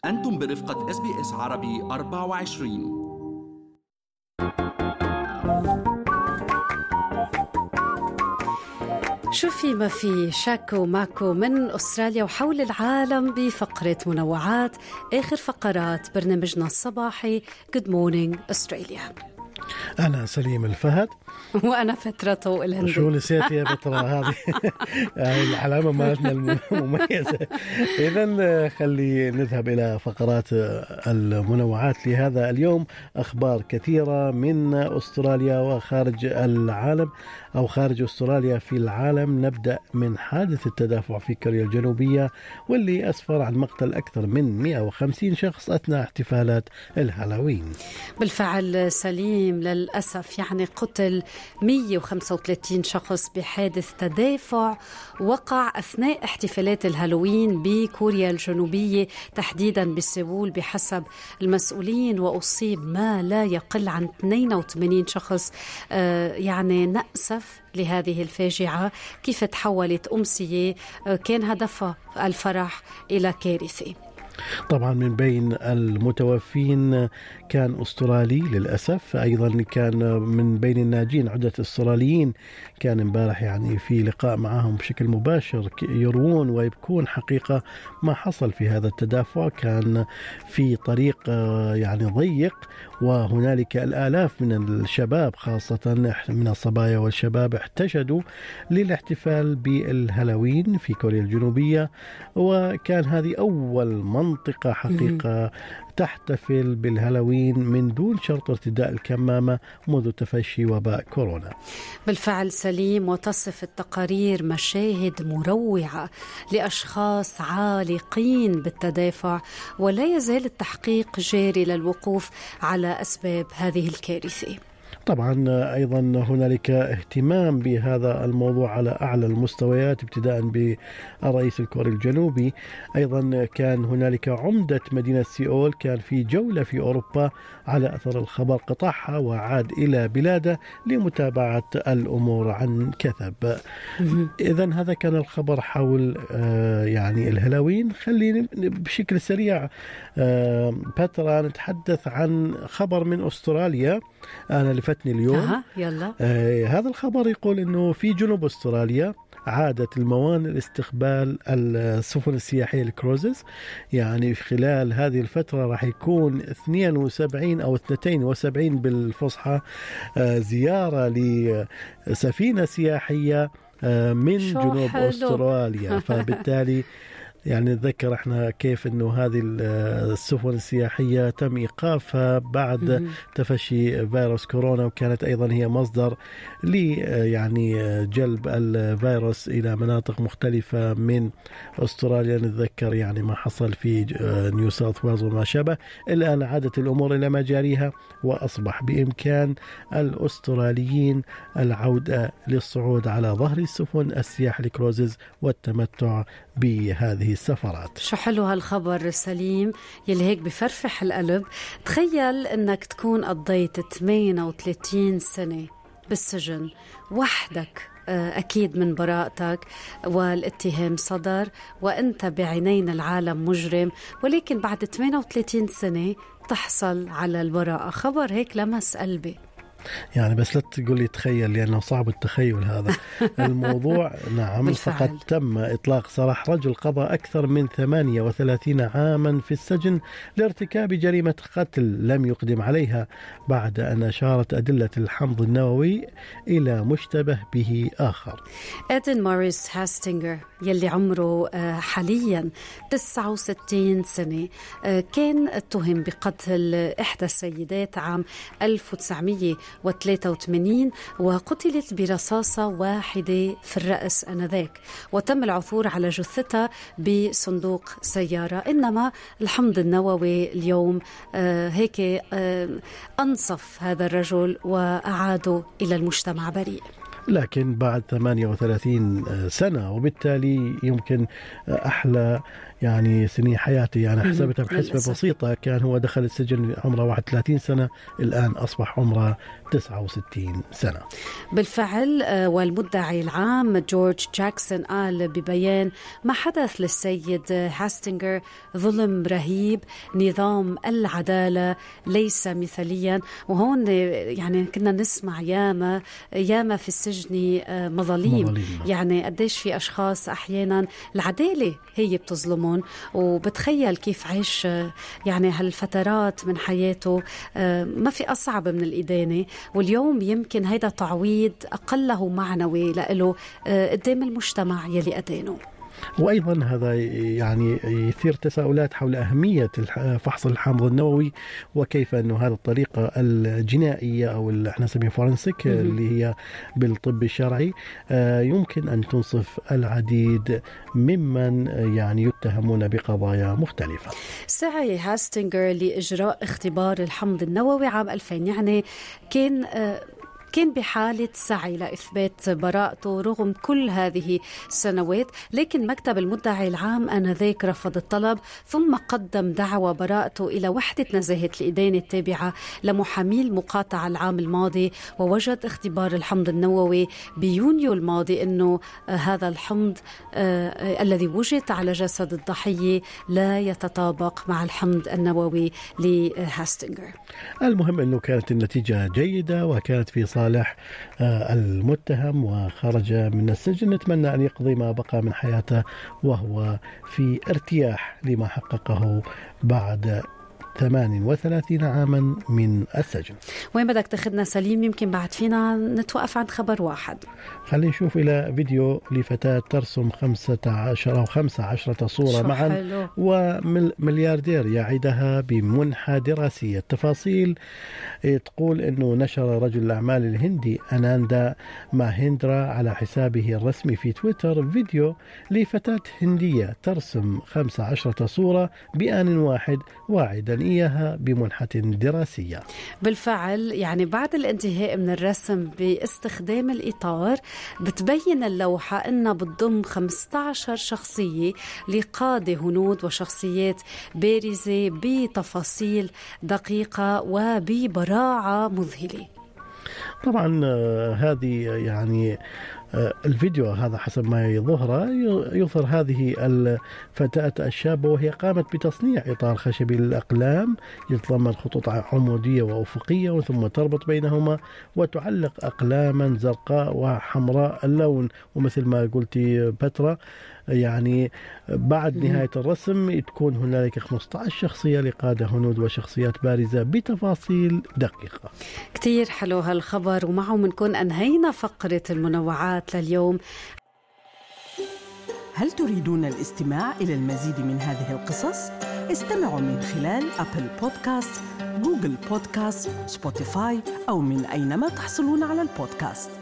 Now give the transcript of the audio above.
أنتم برفقة SBS عربي 24. شو في ما في شاكو ماكو من أستراليا وحول العالم بفقرة منوعات آخر فقرات برنامجنا الصباحي Good Morning Australia. أنا سليم الفهد وأنا فترة الهندي. شو نسيت يا فترة هذه العلامة مالتنا المميزة. إذن خلي نذهب إلى فقرات المنوعات لهذا اليوم. أخبار كثيرة من أستراليا وخارج العالم أو خارج أستراليا في العالم. نبدأ من حادث التدافع في كوريا الجنوبية واللي أسفر عن مقتل أكثر من 150 شخص أثناء احتفالات الهالوين. بالفعل سليم، للأسف يعني قتل 135 شخص بحادث تدافع وقع أثناء احتفالات الهالوين بكوريا الجنوبية تحديدا بسيول بحسب المسؤولين، وأصيب ما لا يقل عن 82 شخص. يعني نأسف لهذه الفاجعة كيف تحولت أمسية كان هدفها الفرح إلى كارثة. طبعا من بين المتوفين كان أسترالي للأسف، أيضا كان من بين الناجين عدة أستراليين كان امبارح يعني في لقاء معهم بشكل مباشر يروون ويبكون حقيقة ما حصل في هذا التدافع. كان في طريق يعني ضيق، وهنالك الآلاف من الشباب خاصة من الصبايا والشباب احتشدوا للاحتفال بالهالوين في كوريا الجنوبية، وكان هذه أول منطقة حقيقة تحتفل بالهالوين من دون شرط ارتداء الكمامة منذ تفشي وباء كورونا. بالفعل سليم، وتصف التقارير مشاهد مروعة لأشخاص عالقين بالتدافع، ولا يزال التحقيق جاري للوقوف على أسباب هذه الكارثة. طبعا أيضا هنالك اهتمام بهذا الموضوع على أعلى المستويات ابتداء بالرئيس الكوري الجنوبي. أيضا كان هنالك عمدة مدينة سيول كان في جولة في أوروبا على أثر الخبر، قطعها وعاد إلى بلاده لمتابعة الأمور عن كثب. إذن هذا كان الخبر حول يعني الهالوين. خلينا بشكل سريع باترا نتحدث عن خبر من أستراليا أنا لفتني اليوم. يلا. هذا الخبر يقول إنه في جنوب أستراليا عادت الموانئ لاستقبال السفن السياحية الكروزز. يعني خلال هذه الفترة راح يكون 72 أو 72 بالفصحى زيارة لسفينة سياحية من جنوب أستراليا. فبالتالي يعني نتذكر احنا كيف انه هذه السفن السياحية تم ايقافها بعد تفشي فيروس كورونا، وكانت ايضا هي مصدر يعني جلب الفيروس الى مناطق مختلفة من استراليا. نتذكر يعني ما حصل في نيو ساوث ويلز وما شابه. الان عادت الامور الى مجاريها، واصبح بامكان الاستراليين العودة للصعود على ظهر السفن السياح الكروزز والتمتع بهذه السفرات. شو حلو هالخبر سليم يلي هيك بفرفح القلب. تخيل انك تكون قضيت 38 سنة بالسجن وحدك، أكيد من براءتك والاتهام صدر وأنت بعينين العالم مجرم، ولكن بعد 38 سنة تحصل على البراءة. خبر هيك لمس قلبي. يعني بس لا تقول لي تخيل، لأنه صعب التخيل هذا الموضوع. نعم فقد تم إطلاق سراح رجل قضى أكثر من 38 عاما في السجن لارتكاب جريمة قتل لم يقدم عليها بعد أن أشارت أدلة الحمض النووي إلى مشتبه به آخر. إيدن موريس هاستينغر يلي عمره حاليا 69 سنة كان اتهم بقتل إحدى السيدات عام 1983 وقتلت برصاصة واحدة في الرأس آنذاك، وتم العثور على جثتها بصندوق سيارة. إنما الحمض النووي اليوم هيك أنصف هذا الرجل وأعاده إلى المجتمع بريء. لكن بعد 38 سنة، وبالتالي يمكن أحلى يعني سنين حياتي. يعني حسبتها بحسبة بسيطة، كان هو دخل السجن عمره 31 سنة، الآن أصبح عمره 69 سنة. بالفعل. والمدعي العام جورج جاكسون قال ببيان: ما حدث للسيد هاستينجر ظلم رهيب، نظام العدالة ليس مثاليا. وهون يعني كنا نسمع ياما في السجن مظاليم. يعني قديش في أشخاص أحيانا العدالة هي بتظلمون، وبتخيل كيف عيش يعني هالفترات من حياته ما في أصعب من الإدانة. واليوم يمكن هيدا تعويض أقله معنوي لإله قدام المجتمع يلي أدانه. وأيضا هذا يعني يثير تساؤلات حول أهمية فحص الحامض النووي، وكيف أنه هذه الطريقة الجنائية أو احنا نسميها فورنسيك اللي هي بالطب الشرعي يمكن أن تنصف العديد ممن يعني يتهمون بقضايا مختلفة. سعي هاستينجر لإجراء اختبار الحمض النووي عام 2000، يعني كان بحالة سعي لإثبات براءته رغم كل هذه السنوات، لكن مكتب المدعي العام آنذاك رفض الطلب، ثم قدم دعوى براءته إلى وحدة نزاهة الإدانة التابعة لمحامي المقاطعة العام الماضي، ووجد اختبار الحمض النووي بيونيو الماضي أنه هذا الحمض الذي وجد على جسد الضحية لا يتطابق مع الحمض النووي لهاستينجر. المهم أنه كانت النتيجة جيدة وكانت في صالح المتهم وخرج من السجن. نتمنى أن يقضي ما بقى من حياته وهو في ارتياح لما حققه بعد 38 عاما من السجن. وين بدك تاخذنا سليم؟ يمكن بعد فينا نتوقف عند خبر واحد. خلينا نشوف إلى فيديو لفتاة ترسم 15 أو 15 صورة معا وملياردير يعدها بمنحة دراسية. التفاصيل تقول أنه نشر رجل الأعمال الهندي أناندا ماهندرا على حسابه الرسمي في تويتر فيديو لفتاة هندية ترسم 15 صورة بآن واحد واعدا إياها بمنحة دراسية. بالفعل يعني بعد الانتهاء من الرسم باستخدام الإطار بتبين اللوحة أنها بتضم 15 شخصية لقادة هنود وشخصيات بارزة بتفاصيل دقيقة وببراعة مذهلة. طبعا هذه يعني الفيديو هذا حسب ما يظهر يظهر هذه الفتاة الشابة وهي قامت بتصنيع إطار خشبي للأقلام يتضمن خطوط عمودية وأفقية ثم تربط بينهما وتعلق أقلاما زرقاء وحمراء اللون. ومثل ما قلتي بترا يعني بعد نهاية الرسم تكون هنالك 15 شخصية لقادة هنود وشخصيات بارزة بتفاصيل دقيقة. كتير حلو هالخبر، ومعه منكون أنهينا فقرة المنوعات لليوم. هل تريدون الاستماع إلى المزيد من هذه القصص؟ استمعوا من خلال أبل بودكاست، جوجل بودكاست، سبوتيفاي أو من أينما تحصلون على البودكاست.